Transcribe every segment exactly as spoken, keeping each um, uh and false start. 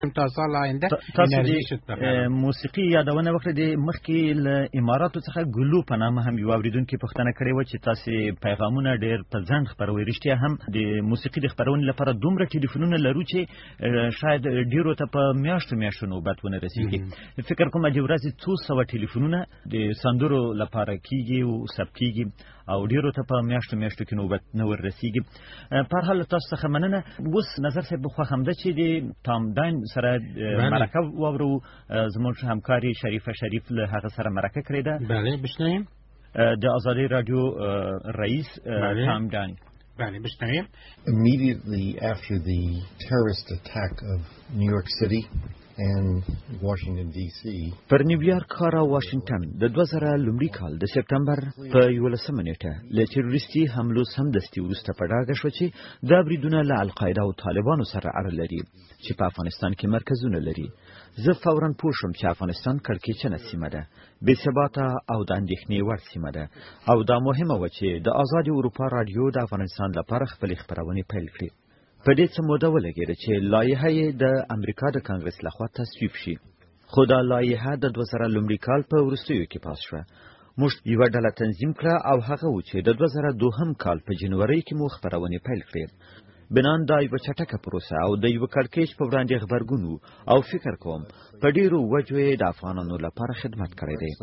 تا سال آینده انرژي شته. موسیقي یادونه وکړه د مخکې له اماراتو څخه ګلو په نامه هم یو اوریدونکي پوښتنه کړې و چې تاسو پیغامونه ډېر په ځنډ خپروي. رښتیا هم د موسیقي د خپرونې لپاره دومره ټلیفونونه لرو چې شاید ډېرو ته په میاشتو میاشتو نوبت ونه رسیږي. فکر کوم د ورځې څو سوه ټلیفونونه د سندرو لپاره کیږي او ثبت کیږي او ډیرو ته په میاشتو میاشتو کې نوبت نه ور رسیږي. په هر حال تاسو څخه مننه. اوس نظر صاحب خو همدا چې د تام داین سره مرکه وورو زموږ همکاري شریفه شریف له هغه سره مرکه کړې ده. بله بشنویم. د آزادی رادیو رئیس تام داین. بله بشنویم. Immediately after the terrorist attack of New York City and Washington D C پر نیویارک ښار او واشنگټن د دوه زره لومړي کال د سپټمبر په یولسمه نیټه له تروریستي حملو سمدستي وروسته په ډاګه شوه چې دا بریدونه له القاعده او طالبانو سره اړه لري چې په افغانستان کې مرکزونه لري. زه فوراً پوه شوم چې افغانستان کړکېچنه سیمه ده، بې ثباته او د اندېښنې وړ سیمه ده او دا مهمه وه چې د آزادې اروپا راډیو د افغانستان لپاره خپلې خپرونې پیل کړي. په دې څه موده ولګېده چې لایحه یې د امریکا د کانګرس لخوا تصویب شي، خو دا لایحه د دوه زره لومړي کال په وروستیو کې پاس شوه. موږ یوه ډله تنظیم کړه او هغه و چې د دوه زره دوهم کال په جنورۍ کې مو خپرونې پیل کړې. بنان دا یوه چټکه پروسه او د یوه کړکېچ په وړاندې غبرګون و او فکر کوم په ډېرو وجو یې د افغانانو لپاره خدمت کړی دی.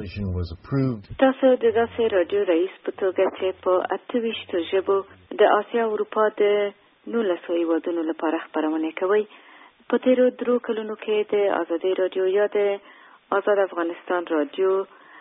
تاسو د داسې راډیو رئیس په توګه چې په اته ویشتو ژبو د اسیا او اروپا د نولسو هېوادونو لپاره خپرونې کوي. په تېرو درو کلونو کې د آزادۍ راډیو یا د آزاد افغانستان راډیو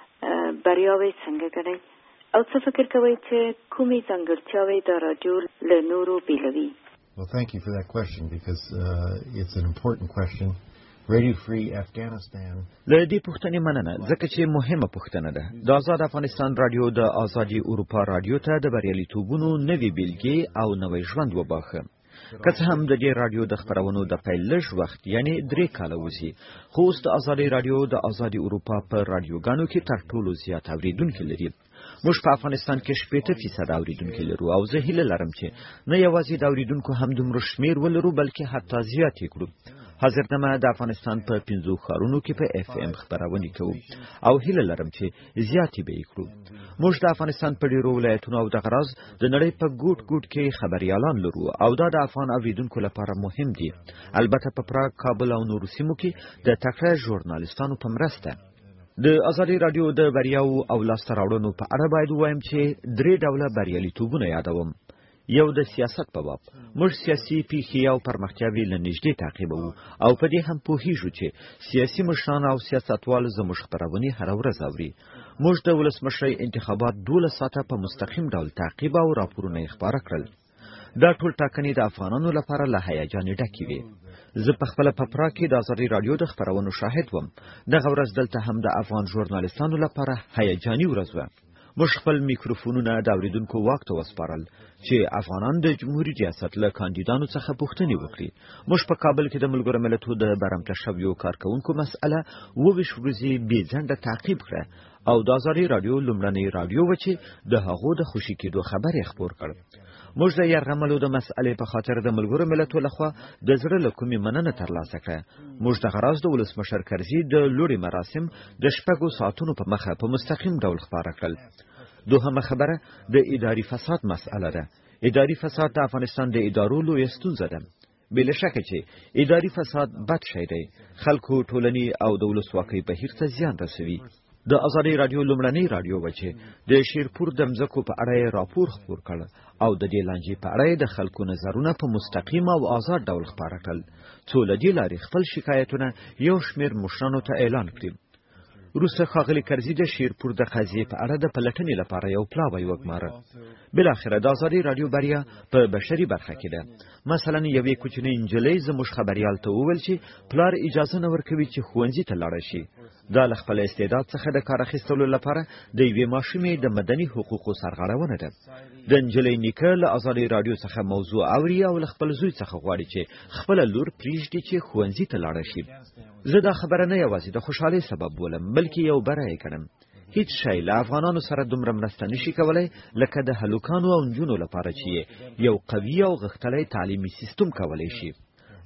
بریاوې څنګه ګڼئ او څه فکر کوئ چې کومې ځانګړتیاوې دا راډیو له نورو بېلوي؟ Well, thank you for that question because uh, it's an important question. Radio Free Afghanistan. له دې پوښتنې مننه ځکه چې مهمه پوښتنه ده. د آزاد افغانستان راډیو د آزادي اروپا راډیو ته د بریالیتوبونو نوې بیلګې او نوی ژوند وباښه. که څه هم د دې راډیو د خپرونو د پیل لږ وخت یعنی درې کاله وځي، خو اوس د آزادي راډیو د آزادي اروپا په راډیوګانو کې تر ټولو زیات اوریدونکي لري. موږ په افغانستان کې شپېته فیصد اوریدونکي لرو او زه هیله لرم چې نه یوازې د اوریدونکو همدومره شمېر ولرو بلکې حتی زیات یې کړو. حاضردمه د افغانستان په پنځو ښارونو کې په اف ام خپرونې کوو او هیله لرم چې زیاتې به یې کړو. موږ د افغانستان په ډېرو ولایتونو او دغه راز د نړۍ په ګوټ ګوټ کې خبریالان لرو او دا د افغان اوریدونکو لپاره مهم دي، البته په پراګ، کابل او نورو سیمو کې د تکړه ژورنالیستانو په مرسته. د آزادي راډیو د بریاو او لاسته راوړنو په اړه باید ووایم چې درې ډوله بریالیتوبونه یادوم. یو د سیاست په باب، موږ سیاسي پیښې او پرمختیاوې له نږدې تعقیبوو او په دې هم پوهیږو چې سیاسي مشران او سیاستوال زموږ خپرونې هره ورځ اوري. موږ د ولسمشرۍ انتخابات دولس ساعته په مستقیم ډول تعقیب او راپورونه یې خپاره کړل. دا ټول ټاکنې د افغانانو لپاره له هیجان ډکې وې. زه په خپله په پراګ کې د آزادي راډیو د خپرونو شاهد وم. دغه ورځ دلته هم د افغان ژورنالیستانو لپاره هیجاني ورځ وه. موږ خپل میکروفونونه د اوریدونکو واک ته وسپارل چې افغانان د جمهوري ریاست له کاندیدانو څخه پوښتنې وکړي. موږ په کابل کې د ملګرو ملتونو د برمته شویو کارکوونکو مسأله اووه ورځې بې ځنډه تعقیب کړه او د آزادي راډیو لومړنۍ راډیو و چې د هغو د خوشي کېدو خبر یې خپور کړ. موږ د یرغملو د مسألې په خاطر د ملګرو ملتونو لخوا د زړه له کومې مننه ترلاسه کړه. موږ دغه راز د ولسمشر کرزي د لوړې مراسم د شپږو ساعتونو په مخه په مستقیم ډول خپاره کړل. دوهمه خبره د اداري فساد مسأله ده. اداري فساد د افغانستان د ادارو لویه ستونزه ده. بله شکه چې اداري فساد بد شی دی، خلکو، ټولنې او د ولسواکۍ بهیر ته زیان رسوي. د آزادي راډیو لومړنۍ راډیو و چې د شیرپور د مځکو په اړه یې راپور خپور کړ او د دې لانجې په اړه یې د خلکو نظرونه په مستقیم او آزاد ډول خپاره کړل، څو له دې لارې خپل شکایتونه یو شمېر مشرانو ته اعلان کړي. وروسته ښاغلي کرزي د شیرپور د قضیې په اړه د پلټنې لپاره یو پلاوی وګماره. بالاخره د آزادي راډیو بریا په بشري برخه کې ده. مثلا یوې کوچنۍ نجلۍ زموږ خبریال ته وویل چې پلار اجازه نه ورکوي چې ښوونځي ته لاړه شي. دا له خپل استعداد څخه د کار اخیستلو لپاره د یوې ماشومې د مدني حقوقو سرغړونه ده. د نجلۍ نیکه له آزادي راډیو څخه موضوع اوري او له خپل زوی څخه غواړي چې خپله لور پرېږدي چې ښوونځي ته لاړه شي. زه دا خبره نه یوازې د خوشحالۍ سبب بولم بلکې یو بره یې ګڼم. هیڅ شی له افغانانو سره دومره مرسته نشي کولی لکه د هلکانو او نجونو لپاره چې یو قوي او غښتلی تعلیمي سیستم کولی شي.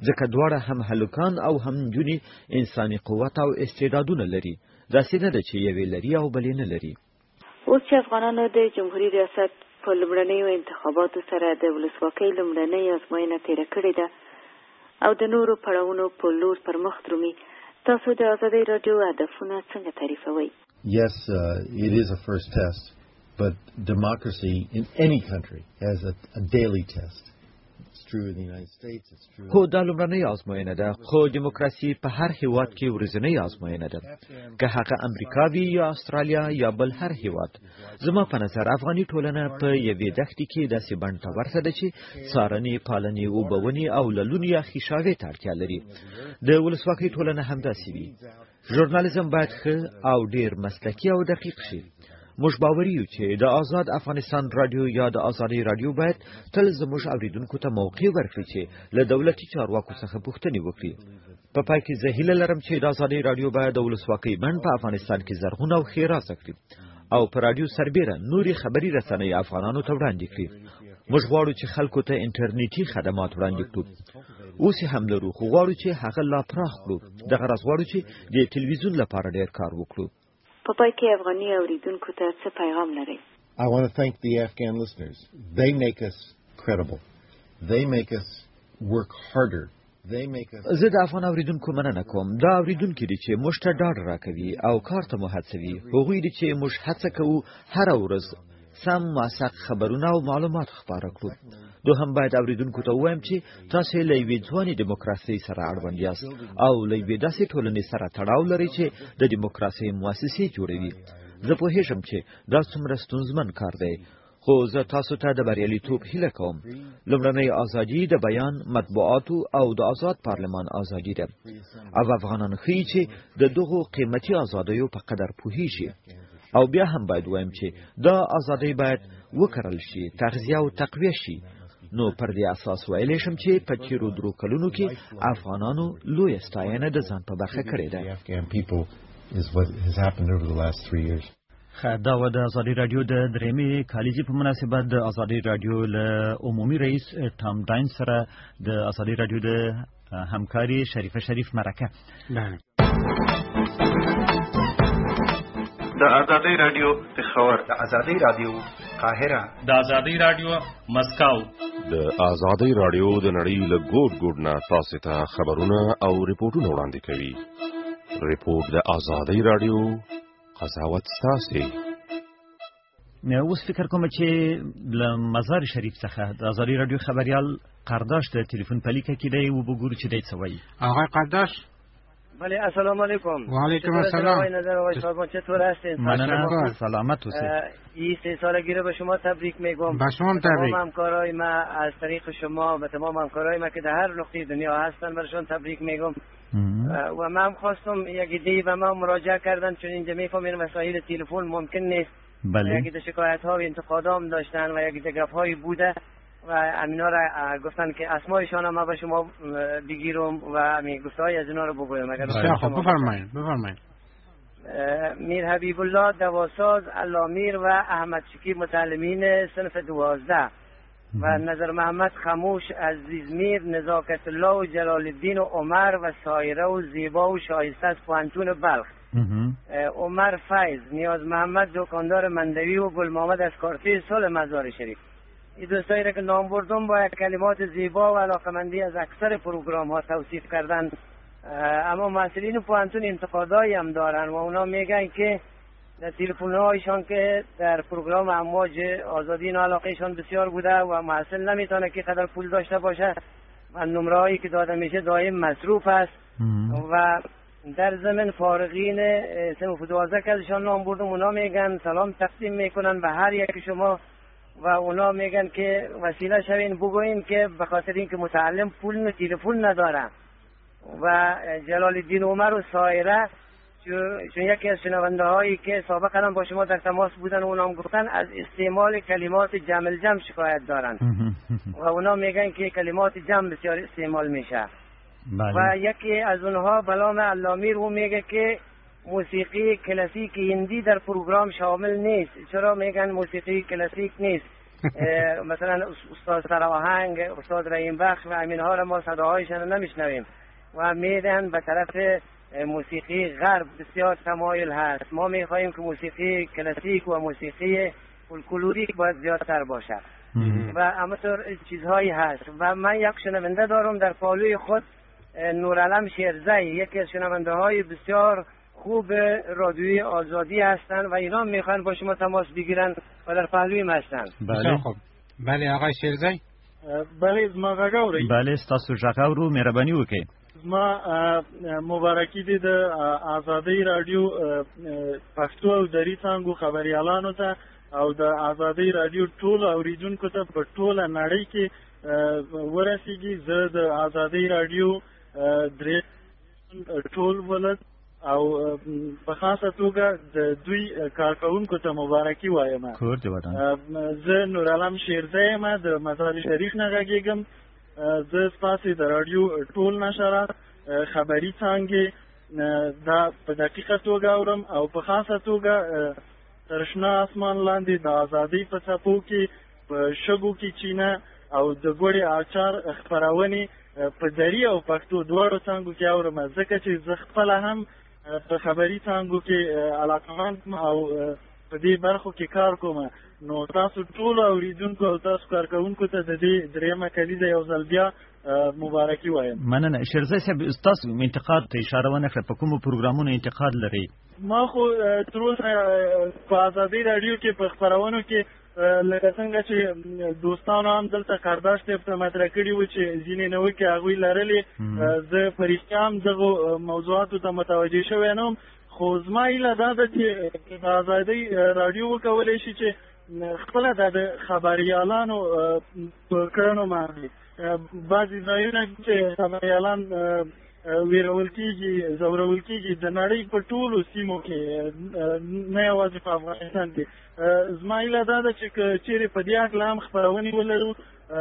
ځکه دواړه هم هلکان او هم نجونې انساني قوت او استعدادونه لري. داسې نه ده چې یوې لري او بلې نه لري. اوس چې افغانانو د جمهوریت ریاست په لومړنیو انتخاباتو سره د ولسواکۍ لومړنۍ ازموینه تېره کړې ده او د نورو پړاوونو په لور پر مخ درومي، تاسو د ازادۍ راډیو هدفونه څنګه تعریفوئ؟ Yes, uh, it is a first test, but democracy in any country has a, a daily test. It's true in the United States, it's true. خو دا لومړنۍ ازموینه ده، خو دیموکراسي په هر هیواد کې ورځنۍ ازموینه ده، که هغه امریکا وي یا استرالیا یا بل هر هیواد. زما په نظر افغاني ټولنه په یوې دښتې کې داسې بڼ ته ورته ده چې څارنې، پالنې، اوبونې او للون یا خیشاوې ته اړتیا لري. د ولسواکۍ ټولنه همداسې وي. ژورنالیزم باید ښه او ډیر مسلکي او دقیق شي. موږ باوري یو چې د آزاد افغانستان رادیو یا د ازادۍ رادیو باید تل زموږ اوریدونکو ته موقع ورکړي چې له دولتي چارواکو څخه پوښتنې وکړي. په پای کې زه هیله لرم چې د ازادۍ رادیو باید د ولسواکۍ بڼ په افغانستان کې زرغونه او ښېرازه کړي او په رادیو سربیره نورې خبري رسنۍ افغانانو ته وړاندې کړي. موږ غواړو چې خلکو ته انټرنیټي خدمات وړاندې کړو. اوس هم لرو، خو غواړو چې هغه لا پراخ کړو. دغه راز غواړو چې د ټلویزیون لپاره ډېر کار وکړو. په پای کې افغاني اوریدونکو ته څه پیغام لرئ؟ I want to thank the Afghan listeners. They make us credible. They make us work harder. They make us. زه د افغان اوریدونکو مننه کوم. دا اوریدونکي دي چې موږ ته ډاډ راکوي او کار ته مو هڅوي. هغوی دي چې موږ هڅه کوو هره ورځ سم موثق خبرونه او معلومات خپاره کړو. دوهم باید اوریدونکو ته ووایم چې تاسو له یوې ځوانې دیموکراسۍ سره اړوند یاست او له یوې داسې ټولنې سره تړاو لرئ چې د دیموکراسۍ مؤسسې جوړوي. زه پوهېږم چې دا څومره ستونزمن کار دی، خو زه تاسو ته د بریالیتوب هیله کوم. لومړنۍ ازادي د بیان، مطبوعاتو او د آزاد پارلمان ازادي ده او افغانان ښیي چې د دغو قیمتي ازادیو په قدر پوهیږي. او بیا هم باید وایم چې دا ازادۍ باید وکرل شي، تغذیه او تقویه شي. نو پر دې اساس ویلی شم چې په تیرو درو کلونو کې افغانانو لویه ستاینه د ځان په برخه کړې ده. دا و د ازادۍ راډیو د درېیمې کالیزې په مناسبت د ازادۍ راډیو له عمومي رئیس ټام ډاین سره د ازادۍ راډیو د همکاري شریفه شریف مرکه. د ازادۍ راډیو پېښور، د ازادۍ راډیو قاهره، د ازادۍ راډیو مسکو، د ازادۍ راډیو د نړۍ له ګوټ ګوټ نه تاسو ته خبرونه او ریپورتونه وړاندې کوي. ریپورت د ازادۍ راډیو قضاوت ستاسو. مې اوس فکر کوم چې له مزار شریف څخه د ازادۍ راډیو خبريال قرداش د ټلیفون په لیکه کې دی او وګورو چې دی څه وایي. آقای قرداش. بله، السلام علیکم. و علیکم السلام. نظر آقای صاحب چطور هستین؟ ممنونم. سلامت باشید. این سه سالگی رو به شما تبریک میگم. به شما تبریک. تمام همکارای ما از طریق شما و تمام همکارای ما که در هر نقطه دنیا هستن برشون تبریک میگم. و من هم خواستم یک ایده و ما مراجعه کردن، چون اینجا میفهمین وسایل تلفن ممکن نیست. بله. یکی شکایت ها و انتقادام داشتن و یکی گپ هایی بوده و امینا را گفتن که اسمایشان ما به شما بگیرم و می گفته های از اینا رو بگویم. اگر خب بفرمایید بفرمایید. میر حبیب الله دواساز، علامیر و احمد شکیب متعلمین صنف دوازده و نظر محمد خموش، عزیز میر، نزاکت الله و جلال الدین و عمر و سایره و زیبا و شایسته از پوانتون بلخ. عمر فیض، نیاز محمد دکاندار مندوی و گل محمد از کارته صلح مزار شریف. این دوستایی را که نام بردم با کلمات زیبا و علاقمندی از اکثر پروگرام ها توصیف کردن، اما مسئولین پوانتون انتقادایی هم دارن و اونا میگن که در تلفن هایشان که در پروگرام امواج آزادی این علاقهشان بسیار بوده و محصل نمیتونه که قدر پول داشته باشه و نمره هایی که داده میشه دائم مصروف است و در ضمن فارغین صنف دوازده که ازشان نام بردم اونا میگن سلام تقدیم میکنن به هر یک شما و اونا میگن که وسیله شوین بگوین که به خاطر اینکه متعلم پول و تلفن نداره. و جلال الدین عمر و سایره چون یکی از شنونده هایی که سابقا با شما در تماس بودن اونا هم گفتن از استعمال کلمات جمع الجمع شکایت دارن و اونا میگن که کلمات جمع بسیار استعمال میشه. و یکی از اونها بلام علامیر و میگه که موسیقی کلاسیک هندی در پروگرام شامل نیست. چرا میگن موسیقی کلاسیک نیست؟ مثلا استاد سراهنگ، استاد رحیم بخش و اینها را ما صداهایشان نمیشنویم و میدن به طرف موسیقی غرب بسیار تمایل هست. ما میخواهیم که موسیقی کلاسیک و موسیقی فولکلوریک باید زیادتر باشد و همینطور چیزهایی هست. و من یک شنونده دارم در پالوی خود، نورعلم شیرزی، یکی از شنونده های بسیار خوب رادیوی آزادی هستند و اینا میخوان با شما تماس بگیرن و در پهلوی ما هستند. بله خب. بله آقای شیرزی. بله زما غاوري. بله ستاسو غاورو مهرباني وکړئ. زما مبارکي دي د آزادۍ رادیو پښتو او دری څنګه خبريالانو ته او د آزادۍ رادیو ټول اوریدونکو ته په ټوله نړۍ کې ورسیږي. زه د آزادۍ رادیو درې ټول ولد او په خاصه توګه د دوی کارکونکو ته مبارکي وایم. کور دی وطن. زه نورعلم شیرزی یم، د مزار شریف نه غږیږم. زه ستاسو د رادیو ټول نشرات خبري څنګه دا په دقیقه توګه اورم او په خاصه توګه ترشنا اسمان لاندې د آزادۍ په څپو کې په شګو کې چینه او د ګوړې اچار خپرونې په دري او پښتو دواړو څنګه کې اورم، ځکه چې زه خپله هم په خبري څنګه کې علاقمند او په دې برخو کې کار کوم. نو تاسو ټول اوریدونکو او تاسو کارکونکو ته د دې درېیمه کلیزه یو ځل بیا مبارکي وایم. مننه. شیرزی صاحب تاسو انتقاد ته اشاره ونه کړه، په کومو پروګرامونو انتقاد لرئ؟ ما خو تر اوسه په آزادۍ راډیو کې په خپرونو کې لکه څنګه چې دوستانو هم دلته کارداش ته مطرح کړي وو چې ځینې نوکې هغوی لرلې، زه په رښتیا هم دغو موضوعاتو ته متوجه شوی نه وم. خو زما هیله دا ده چې د آزادۍ راډیو وکولی شي چې خپله دا د خبریالانو په کړنو باندې بعضې ځایونه چې خبریالان ویرول کېږي، ځورول کېږي د نړۍ په ټولو سیمو کې، نه یوازې په افغانستان کې. زما هیله دا ده چې که چیرې په دې هکله هم خپرونې ولرو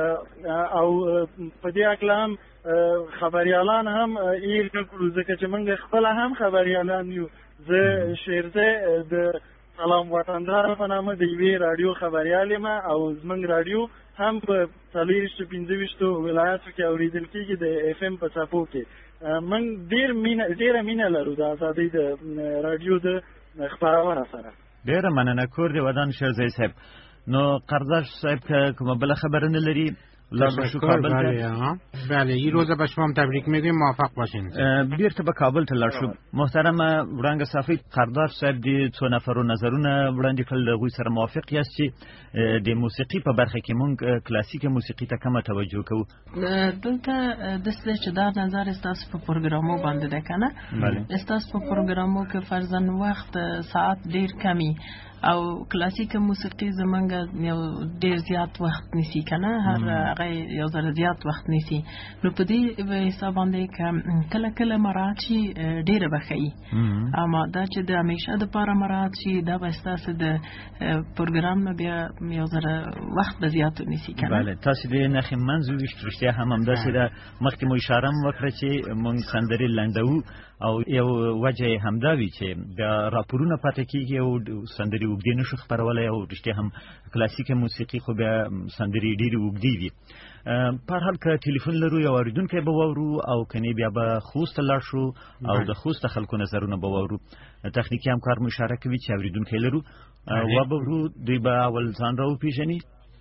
او په دې هکله هم خبریالان هم هیر نه کړو، ځکه چې موږ خپله هم خبریالان یو. زه شیرزی د سلام وطندار په نامه د یوې راډیو خبریال یم او زموږ راډیو هم په څلوېښتو پنځه ویشتو ولایاتو کې اورېدل کېږي د اف ام په څپو کې. موږ ډېر مینه ډېره مینه لرو د آزادۍ د راډیو د خپرونه سره. ډېره مننه. کور دی ودان شیرزی صاحب. نو قرضاش صاحب که کومه بله خبره نه لري بله بله این روز به شما تبریک میگیم، موفق باشین. بیرته به کابل ته لاړ شو. محترمه وړانګه صافی، قرداش صاحب د څو نفرو نظرونه وړاندې کړل، د هغوی سره موافق یاست چې د موسیقي په برخه کې مونږ کلاسیکه موسیقي ته کمه توجه کوو؟ دلته داسې دی چې دا نظر ستاسو په پروګرامو باندې ده که نه؟ ستاسو په پروګرامو کې فرضاً وخت ساعت ډېر کمی او کلاسیک موسیقي زمونږ یو ډېر زیات وخت نیسي که نه، هر هغه یو ځل زیات وخت نیسي. نو په دې حساب باندې که کله کله مراعات شي ډېره به ښه وي، اما دا چې د همیشه دپاره مراعات شي دا به ستاسو د پروګرام نه بیا یو ځل وخت به زیات ونیسي که نه. بله، تاسو د نښې منځ وویشت، رښتیا هم همداسې ده. مخکې مو اشاره هم وکړه چې مونږ سندرې لنډوو او یو وجه یې همدا وي چې د راپورونه پاتې کېږي او سندرې اوږدې نه شو خپرولی، او رښتیا هم کلاسیکه موسیقي خو بیا سندرې ډېرې اوږدې وي. په هر حال که ټلیفون لرو یو اورېدونکی به واورو او کنې بیا به خوست ته لاړ شو او د خوست خلکو نظرونه به واورو. تخنیکي همکار مو اشاره کوي چې اورېدونکی لرو و به ورو، دوی به اول ځان را وپېژني.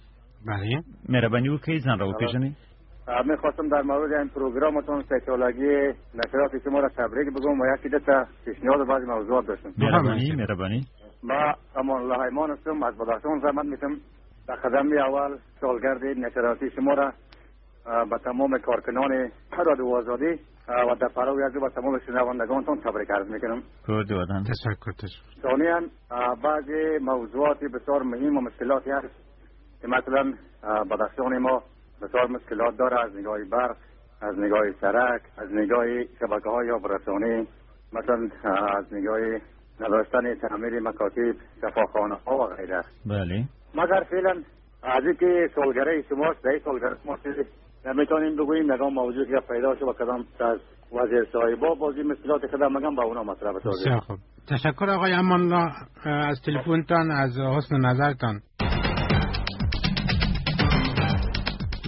بله مهرباني وکړئ ځان را وپېژنئ. میخواستم در مورد این پروگرامتون سیکولوژی نشرات شما را تبریک بگم و یکی دو تا پیشنهاد بعضی موضوعات داشتم. مهربانی مهربانی. ما امان الله ایمان هستم، از بدخشان زحمت میتم. در قدم اول سالگرد نشراتی شما را به تمام کارکنان رادیو آزادی و در پرو از به تمام شنوندگانتون تبریک عرض میکنم. کود ودان. تشکر تشکر. ثانیاً بعضی موضوعات بسیار مهم و مشکلاتی هست که مثلا بدخشان ما بسیار مشکلات داره، از نگاه برق، از نگاه سرک، از نگاه شبکه های آبرسانی، مثلا از نگاه نداشتن تعمیر مکاتب، شفاخانه ها و غیره. بله. مگر فعلا از اینکه سالگرد شماست، در سالگرد شماست نمیتونیم بگوییم نگاه موضوع که پیدا شد و کدام از وزیر صاحبا بازی مشکلات کدام مگم با اونا مطرح بسازیم. بسیار خوب. تشکر آقای امان الله از تلفنتان، از حسن نظرتان.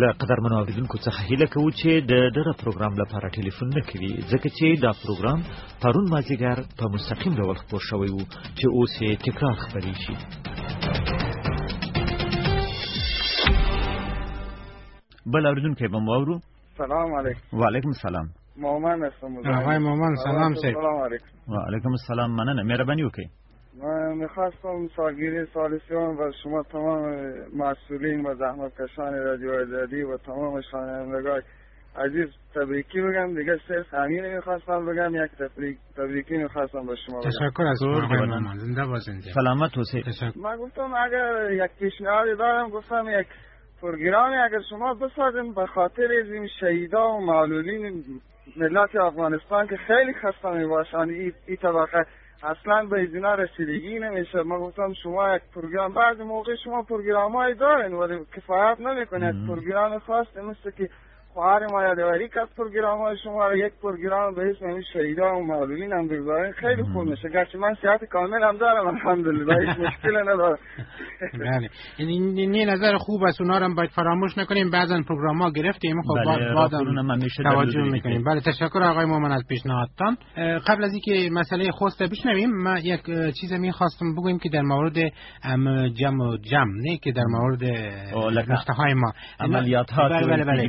له قدرمنو اوریدونکو څخه هیله کوو چې د دغه پروګرام لپاره ټلیفون نه کوي ځکه چې دا پروګرام پرون مازدیګر په مستقیم ډول خپور شوی و چې اوس یې تکرار خپرې شي. بل اوریدونکی به مو اورو. سلام علیکم. وعلیکم السلام. مومن هستم. آقای مومن سلام سید. سلام علیکم. وعلیکم السلام. مننه. مهربانی وکړئ. من میخواستم سالگیری سال سیوم و شما تمام مسئولین و زحمتکشان رادیو آزادی و تمام شنوندگان عزیز تبریکی بگم. دیگه صرف همین میخواستم بگم، یک تبریک تبریکی میخواستم به شما بگم. تشکر از آقای مومن. زنده باشید. سلامت باشید. من گفتم اگر یک پیشنهادی دارم، گفتم یک پروگرامی اگر شما بسازین به خاطر این شهیدا و معلولین ملت افغانستان که خیلی خسته میباشن، این ای طبقه اصلا به اینا رسیدگی نمیشه. من گفتم شما یک پروگرام، بعضی موقع شما پروگرامایی دارین ولی کفایت نمیکنه. پروگرام خاص مثل که خواهر ما یادآوری که از پروگرام‌های شما یک پروگرام به اسم همین شهیدا و معلولین هم بگذارین خیلی خوب میشه. گرچه من صحت کامل هم دارم الحمدلله، هیچ مشکلی ندارم. بله این این نظر خوب است، اونا رو باید فراموش نکنیم. بعضن پروگرام‌ها گرفتیم خب بعد توجه میکنیم. بله تشکر آقای مومن از پیشنهادتان. قبل از اینکه مسئله خوست بشنویم، من یک چیز می‌خواستم بگویم که در مورد جمع و جمع نه که در مورد نقطه‌های ما عملیات‌ها بله بله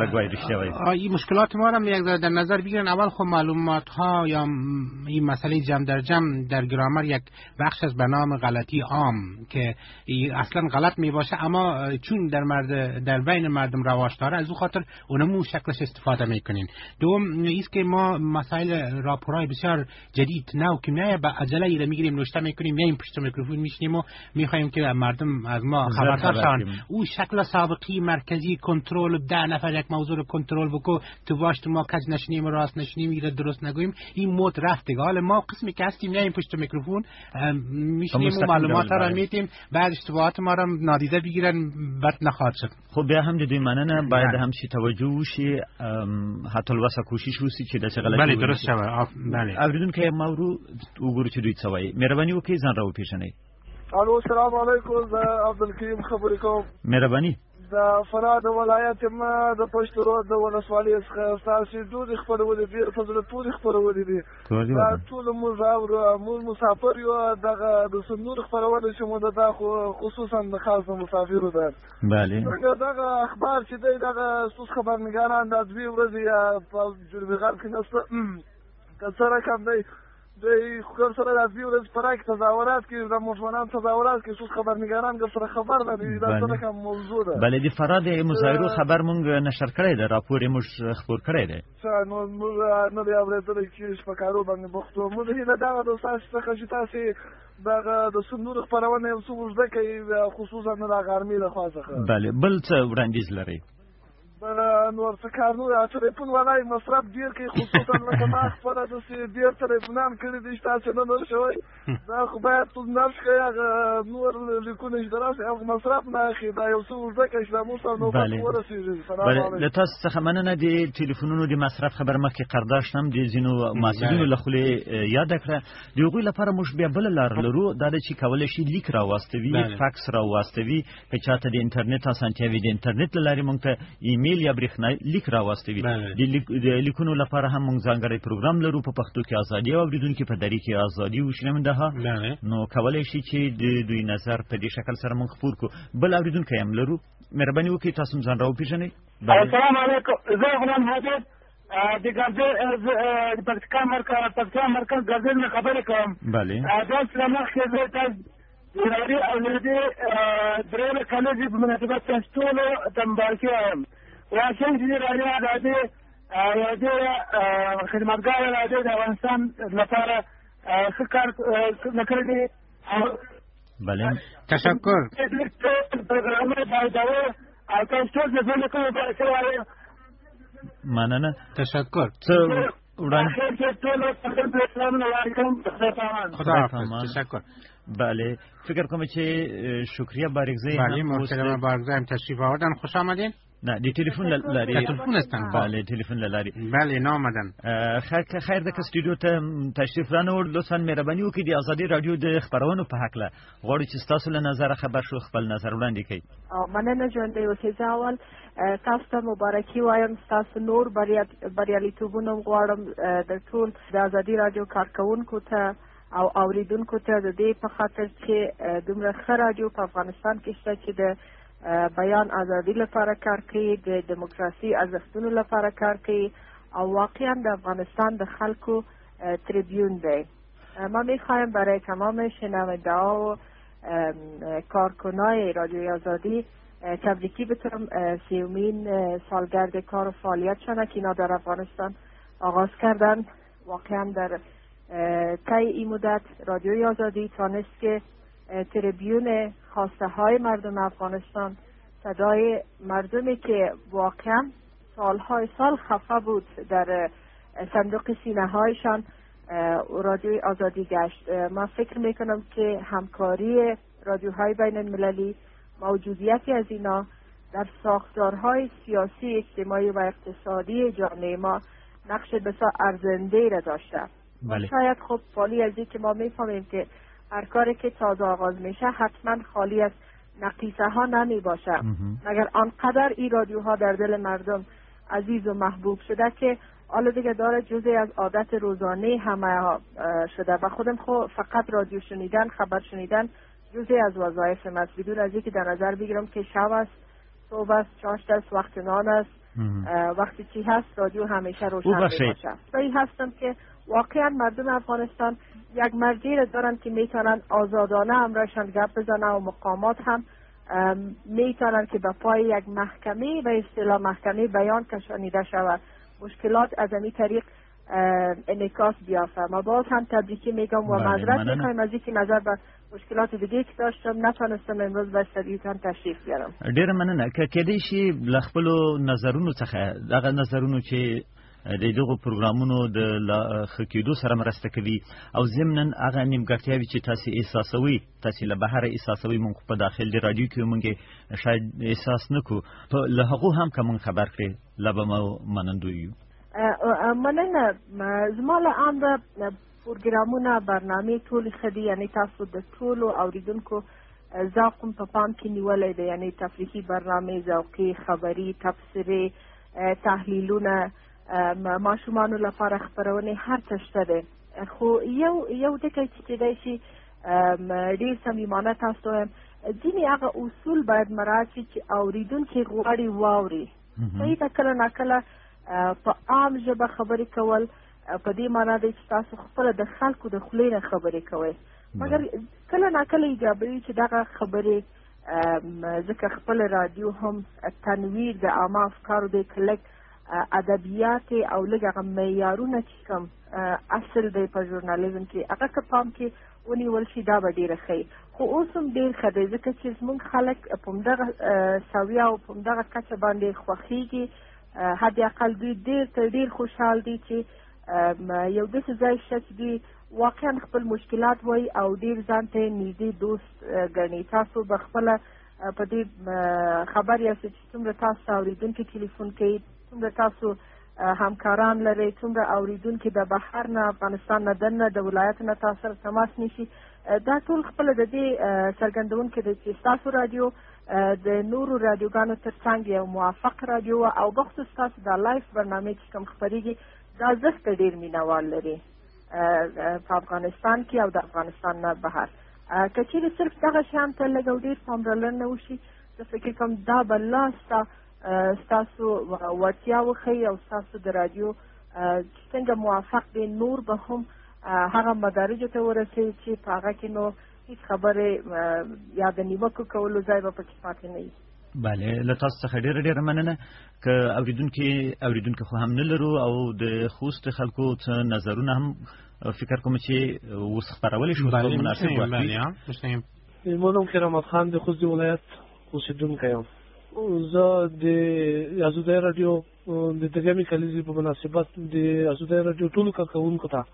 این مشکلات ما را یک در نظر بگیرن. اول خب معلومات ها یا این مسئله جمع در جمع در گرامر یک بخش از به نام غلطی عام که اصلا غلط می باشه، اما چون در مرد در بین مردم رواج داره از او خاطر اونمو شکلش استفاده میکنین. دوم است که ما مسائل راپورای بسیار جدید نو که نه به عجله ای میگیریم نوشته میکنیم، میایم پشت میکروفون میشینیم و میخوایم که مردم از ما خبردار شون. او شکل سابقی مرکزی کنترل ده نفر یک موضوع رو کنترل بکو تو باش تو ما کج نشینیم راست نشینیم ایره درست نگویم، این مود رفت دیگه. حالا ما قسمی که هستیم میایم پشت میکروفون میشینیم و معلومات را میتیم، بعد اشتباهات ما را نادیده بگیرن بد نخواهد شد. خب بیا هم دیدیم مننه باید هم چی توجه وشي حتی الوسه کوشش وسی چې د څه بله درست شوه. بله اوریدون که ما رو وګورو چې دوی څه وایي. مهرباني وکړئ ځان را وپېژنئ. الو السلام علیکم. زه عبدالکریم خبرې کوم. مهرباني د فراه د ولایت ما د پشت رود د ولسوالۍ څخه ستاسې ډوډۍ خپرولې دي، په زړه پورې خپرولې دي. دا ټول موږ اورو، موږ مسافر یو. دغه د صندوق خپرونه چې موږ دا خصوصا د خاص مسافرو ده. بله دغه اخبار چې دی دغه څوک خبرنګاران د دوی ورځې په جربغال کې نسته که څه رقم دی دی خو سره د دوی ورځ پراک تظاهرات کې د مجموعان تظاهرات کې څوک خبرنګاران د سره خبر نه دي. دا څه رقم موضوع ده. بله د فراد مظاهرو خبر مونږ نشر کړی دی، راپور یې موږ خپور کړی دی. نو موږ نه دی اورېدلی چې په کارو باندې بوخت وو. موږ هیله دغه د ستاسو څخه چې تاسې دغه د صندوق خپرونه یو څه اوږده کوي، خصوصا د غرمې لخوا څخه. بله بل څه وړاندیز لرئ؟ نور څه کار نه. ټلیفون والای مصرف ډېر کوي، خصوصا لکه ما خپله داسې ډېر ټلیفونان کړي دي چې تاسې نه نر شوی. دا خو باید تو نرش کوي هغه نور لیکونه چې دراسې هغه مصرف نه اخلي. دا یو څه اوږده کوي چې دا موږ سره نوبت ورسېږي. سلام علیکم. له تاسو څخه مننه. د ټلیفونونو د مصرف خبر مخکې قرداشت هم د ځینو محصلینو له خولې یاده کړه. د هغوی لپاره موږ بیا بله لار لرو، دا ده چې کولی شي لیک راواستوي، فکس راواستوي. که چاته د انټرنیټ اسانتیاوې د انټرنیټ له لارې موږ ته ایمیل یا برېښنایي لیک راواستوي. د لیکونو لپاره هم موږ ځانګړی پروګرام لرو په پښتو کې ازادي او اوریدونکي په دری کې ازادي و شنونده نو کولی شي چې د دوی نظر په دې شکل سره موږ خپور کړو. بل اوریدونکی هم لرو. مهرباني وکړئ تاسو ځان را وپېژنئ. السلام علیکم. زه غلام حاجت د ګرځې د پکتیکا مرکز پکتیکا مرکز ګرځې نه خبرې کوم. بله دا سره مخکې زه تاسو د راډیو اورېدې درېیمه کالجې په مناسبت تاسو ټولو ته مبارکي وایم. وایم چې راډیو اورېدې یو ډېره خدمتګاره راډیو د افغانستان لپاره ښه کار نه کړی دی. بله تشکر. مننه. تشکر. څه وړاندې خدا حافظ. تشکر. بله فکر کنم چې شکریه بارگزای بله محترم بارگزای هم تشریف آوردن. خوش آمدین. نه د ټلیفون لارې ټلیفون استن بله ټلیفون لارې بله نامدن خیر خیر د استودیو ته تشریف رانه لطفا مهرباني وکړئ د آزادي رادیو د خبرونو په حق له غواړو چې تاسو له نظر خبر شو خپل نظر وړاندې کړئ. مننه ژوندی اوسئ. زه اول تاسو ته مبارکي وایم، تاسو نور بریالیتوبونه غواړم د ټول د آزادي رادیو کارکونکو ته او اوریدونکو ته د دې په خاطر چې دومره ښه رادیو په افغانستان کې شته چې د بیان ازادي لپاره کار کوي، د دموکراسي ارزښتونو لپاره کار کوي او واقعا د افغانستان د خلکو تریبیون دی. ما میخوایم برای تمام شنونده ها و کارکنای رادیوی آزادی تبریکی بتونم سیومین سالگرد کار و فعالیتشان که اینا در افغانستان آغاز کردن. واقعا در طی این مدت رادیوی آزادی تانست که تریبیون خواسته های مردم افغانستان، صدای مردمی که واقعا سالهای سال خفه بود در صندوق سینه هایشان رادیوی آزادی گشت. من فکر میکنم که همکاری رادیوهای بین المللی، موجودیتی از اینا در ساختارهای سیاسی، اجتماعی و اقتصادی جامعه ما نقش بسیار ارزنده را داشته. بله. شاید خب خالی از این که ما میفهمیم که هر کاری که تازه آغاز میشه حتما خالی از نقیصه ها نمی باشه، مگر آنقدر این رادیوها در دل مردم عزیز و محبوب شده که حالا دیگه داره جزئی از عادت روزانه همه ها شده. و خودم خود فقط رادیو شنیدن، خبر شنیدن جزئی از وظایف من است، بدون از اینکه در نظر بگیرم که شب است، صبح است، چاشت است، وقت نان است، وقتی چی هست رادیو همیشه روشن باشه. صحیح هستم که واقعا مردم افغانستان یک مرجعی را دارن که میتونن آزادانه امرشان گپ بزنن و مقامات هم میتونن که به پای یک محکمه و اصطلاح محکمه بیان کشانیده شود، مشکلات از این طریق انعکاس بیافته. ما باز هم تبریکی میگم و معذرت میخوایم از اینکه نظر به مشکلات دیگه که داشتم نتونستم امروز به استدیوتان تشریف بیارم. ډیر مننه. که کېدای شي له خپلو نظرونو څخه دغه نظرونو چې د دغه پروګرامونو د ښه کېدو سره مرسته کوي او ضمناً هغه نیمګړتیاوې چې تاسو احساسوي، تاسو له بهر احساسوي، موږ په داخل د رادیو کې موږ شاید احساس نکو، له هغو هم که موږ خبر کړئ له به مو منندوی یو. مننه. زما له عامه پروګرامونه برنامې ټولې ښه دي، یعنې تاسو د ټولو اوریدونکو ذوق په پام کې نیولی دی، یعنې تفریحي برنامې، ذوقي، خبري، تبصرې، تحلیلونه، ماشومانو لپاره خبرونه، هر څه شته دی. خو یو یو ټکی چې کېدای شي ډېر صمیمانه تاسو ته وایم، ځینې هغه اصول باید مراعات شي چې اوریدونکي غواړي واوري. صحیح ده، کله ناکله په عام ژبه خبرې کول په دې معنا دی چې تاسو خپله د خلکو د خولې نه خبرې کوئ، مګر کله ناکله ایجابوي چې دغه خبرې ځکه خپل رادیو هم تنویر د عامه افکارو دی که لږ ادبیات او لږ هغه معیارونه چې کوم اصل دی په ژورنالیزم کې هغه که پام کې ونیول شي دا به ډېره ښه. خو اوس هم ډېر ښه دی ځکه چې زموږ خلک په همدغه سویه او په همدغه کچه باندې خوښېږي. حداقل دوی ډېر تر ډېر خوشحال دي چې یو داسې ځای شته چې دوی واقعا خپل مشکلات وایي او ډېر ځان ته نږدې دوست ګڼي. تاسو به خپله په دې خبر یاست چې څومره تاسو اورېدونکي ټلیفون کوي، څومره تاسو همکاران لرئ، څومره اوریدونکي د بهر نه، افغانستان نه، دننه د ولایتو نه تاسو سره تماس نیسي. دا ټول خپله د دې څرګندونکي دی چې ستاسو رادیو د نورو رادیوګانو تر څنګ یو موافق رادیو او بخصوص تاسو د لایف برنامې چې کوم خپرېږي دا زښت ډېر مینوال لري په افغانستان کې او د افغانستان نه بهر. که چیرې صرف دغه شیان ته لږ او ډېر پاملرنه وشي، زه فکر کوم دا به لا ستا ستاسو وړتیا وښیي او ستاسو د رادیو چې څنګه موافق دی نور به هم هغه مدارجو ته ورسوي چې په هغه کې نو هیڅ خبرې یا د نیوکو کولو ځای به پکې پاتې نه وي. بله، له تاسو څخه ډېره ډېره مننه. که اوریدونکي اوریدونکي خو هم نه لرو او د خوست خلکو څه نظرونه هم فکر کوم چې اوس خپرولی شو مناسب وي. ما نوم کرامت خان د خوست ولایت اوسېدونکی یم. زه د آزادۍ راډیو د درېیمې کلیزې په مناسبت د آزادۍ راډیو ټولو کارکوونکو ته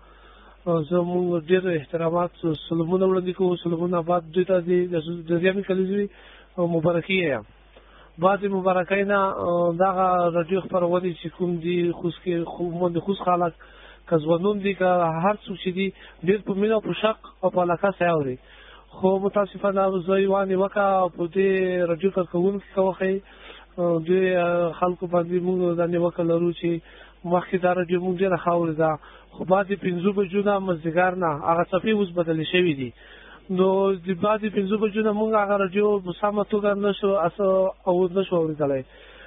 زموږ ډېر احترامات سلامونه وړاندې کوو. سلامونه آباد دوی ته د درېیمې کلیزې مبارکي یم. بعضې مبارکۍ نه دغه راډیو خپرونې چې کوم دي خوست کې خو د خوست خلک که ځوانون دي که هر څوک چې دي ډېر په مینه او په شوق او په علاقه سره اوري. خو متاسفانه زه یوه نیوکه په دې راډیو کارکوونکي ته وښیي دوی خلکو باندې موږ دا نیوکه لرو چې مخکې دا راډیو موږ ډېره ښه اورېده خو بعضې پنځو بجو نه مازدیګر نه هغه څپې اوس بدلې شوي دي. نو د بعضې پنځو بجو نه موږ هغه راډیو په سمه توګه نه شو او نه شو اورېدلی.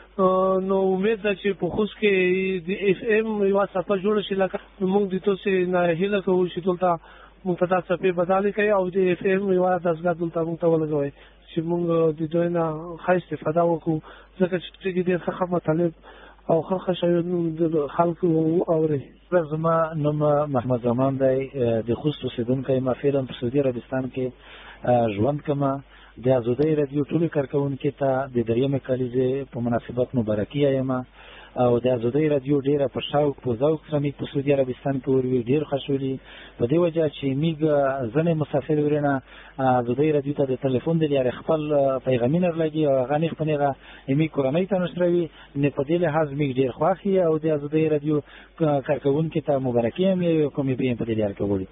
نو امید ده چې په خوست کې د اف ام یوه څپه جوړه شي لکه موږ د تاسې نه هیله کوو چې دلته موږ ته دا څپې بدلې کوي او د اف ام یوه دستګاه دلته موږ ته ولګوئ چې موږ د دوی نه ښه استفاده وکړو ځکه چې ډېر ښه ښه مطالب او ښه ښه شیان د خلکو اوري. زما نوم محمد زمان دی، د خوست اوسېدونکی یم. فعلا په سعودي عربستان کې ژوند کوم. د ازادۍ راډیو ټولو کارکوونکي ته د دریمې کلیزې په مناسبت مبارکي یم او د ازادۍ راډیو ډېره په شوق په ذوق سره موږ په سعودي عربستان کې وروي ډېر خوشحالي په دې وجه چې موږ ځینې مسافر ورنه ازادۍ راډیو ته د تلیفون د لارې خپل پیغامونه ورلګي او هغه نیغ په نیغه موږ کورنۍ ته نشروي. نو په دې لحاظ موږ ډېر خوښ یو او د ازادۍ راډیو کارکوونکي ته مبارکي یم یو کومې به په دې لارې کوي.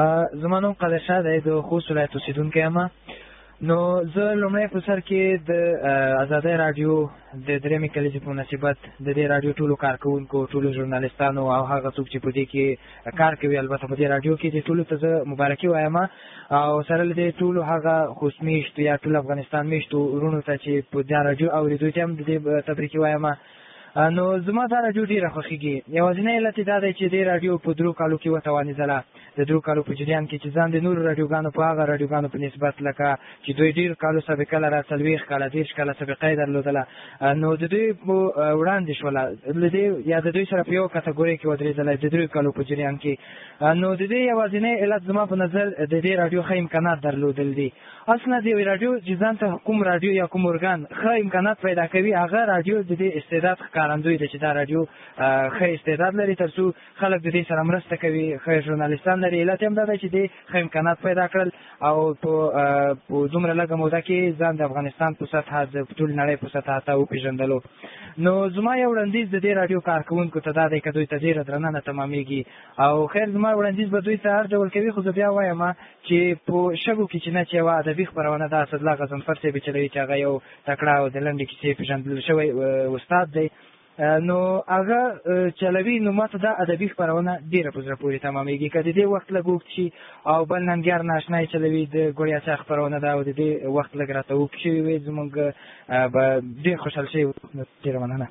زما نوم قادرشاه دی، د خوست ولایت اوسېدونکی یم. نو زه لومړی په سر کې د ازادۍ راډیو د درېیمې کلیزې په مناسبت د دې راډیو ټولو کارکوونکو ټولو ژورنالستانو او هغه څوک چې په دې کې کار کوي البته په دې راډیو کې د ټولو ته زه مبارکي وایم او سره له دې ټولو هغه خوست میشتو یا ټول افغانستان میشتو وروڼو ته چې په دې راډیو اورېدو ته هم د دې تبریکي وایم. نو زما دا راډیو ډېره خوښېږي. یوازینی علت یې دا دی چې دې راډیو په درو کالو کې وتوانېدله د درو کالو په جریان کې چې ځان د نورو راډیوګانو په هغه راډیوګانو په نسبت لکه چې دوی ډېر کالو سابقه لره څلوېښت کاله دېرش کاله سابقه یې درلودله نو د دوی وړاندې شوله له دې یا د دوی سره په یو کټګورۍ کې ودرېدله د درېو کالو په جریان کې. نو د دې یوازینی علت زما په نظر د دې راډیو ښه امکانات درلودل دي. اصلا د یوې راډیو چې ځان ته کوم راډیو یا کوم ارګان ښه امکانات پیدا کوي هغه راډیو د دې استعداد ښکارندوی دی چې دا راډیو ښه استعداد لري تر څو خلک د دې سره مرسته کوي ښه ژورنالستان لري. علت یې هم دا دی چې دې ښه امکانات پیدا کړل او په دومره لږه موده کې ځان د افغانستان په سطحه د ټولې نړۍ په سطحه ته وپېژندلو. نو زما یو وړاندیز د دې راډیو کارکوونکو ته دا دی که دوی ته ډېره درنه نه تمامېږي او خیر زما وړاندیز به دوی ته هر ډول کوي خو زه بیا وایم چې په شګو کې چې نه چې یوه ادبي خپرونه ده اسدالله غضنفر صاحب یې چلوي چې هغه یو تکړه او د لنډې کیسې پېژندل شوی استاد دی نو هغه چلوي. نو ماته دا ادبي خپرونه ډېره په زړه پورې تمامېږي که د دې وخت لږ اوږد شي او بل ننګیار ناشنای چلوي د ګوړیا چا خپرونه ده او د دې وخت لږ راته اوږد شوي وي زموږ به ډېر خوشحال شوي. ډېره مننه.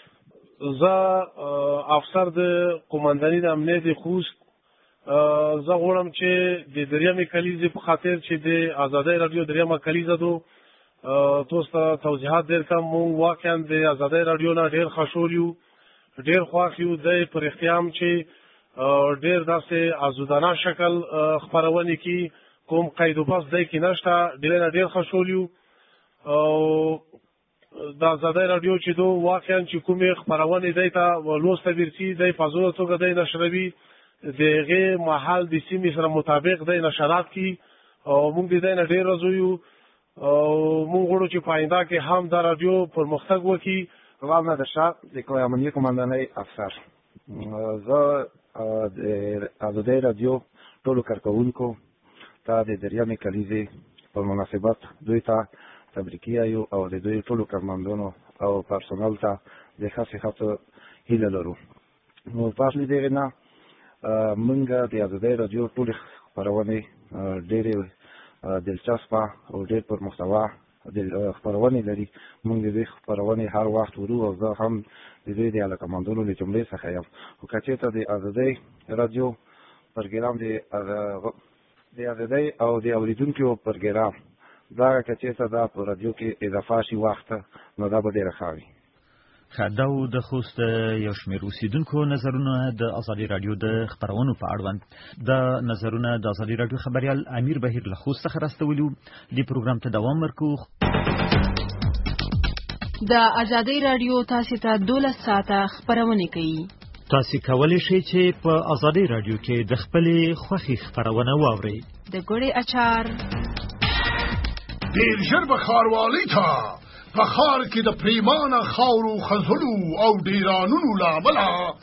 زه افسر د قمنداني د امنیت خوست زه غواړم چې د دریمې کلیزې په خاطر چې د ازادۍ راډیو دریمه کلیزه دو تاسو ته توضیحات درکړم. موږ واقعا د ازادۍ راډیو نه ډېر خوشحال یو ډېر خوښ یو. دی په رښتیا هم چې ډېر داسې ازادانه شکل خپرونې کې کوم قید و بس دی کې نشته ډېر ډېر خوشحال یو. او د ازادۍ راډیو چې دو واقعا چې کومې خپرونې دی ته لوسته ورسي دی په ازاده توګه دی نشروي د هغې محل د سیمې سره مطابق دی نشرات کړي او موږ د دی نه ډېر راضي یو او موږ غواړو چې په آینده کې هم دا راډیو پرمختګ وکړي. غلام نادرشاه د امنیې قمندانۍ افسر. زه د ازادۍ راډیو ټولو کارکوونکو ته د دریمې کلیزې په مناسبت دوی ته تبریکي یو او د دوی ټولو کارمندانو او پرسونل ته د ښه صحت هیله لرو. نو پس له دغې نه موږ د ازادۍ راډیو ټولې خپرونې ډېرې دلچسپه او ډېر پر محتوا خپرونې لري. موږ د دې خپرونې هر وخت ورو او زه هم د دوی د علاقمندانو له جملې څخه یم. خو که چېرته د ازادۍ راډیو پروګرام د ازادۍ او د اورېدونکو پروګرام دا که چېرته دا په راډیو کې اضافه شي وخت نو دا به ډېره ښه وي. دا و د خوست یو شمېر اوسېدونکو نظرونه د ازادي راډیو د خپرونو په اړوند. دا نظرونه د ازادي راډیو خبریال امیر بهیر له خوست څخه راستولي وو. دې پروګرام ته دوام ورکوو. د ازادي راډیو تاسو ته دولس ساعته خپرونه کوي. تاسو کولی شئ چې په ازادي راډیو کې د خپلې خوښې خپرونه واورئ. د ګوړې اچار ډېر ژر به ښاروالۍ ته په ښار کې د پریمانه خاورو خزلو او ډیرانونو له امله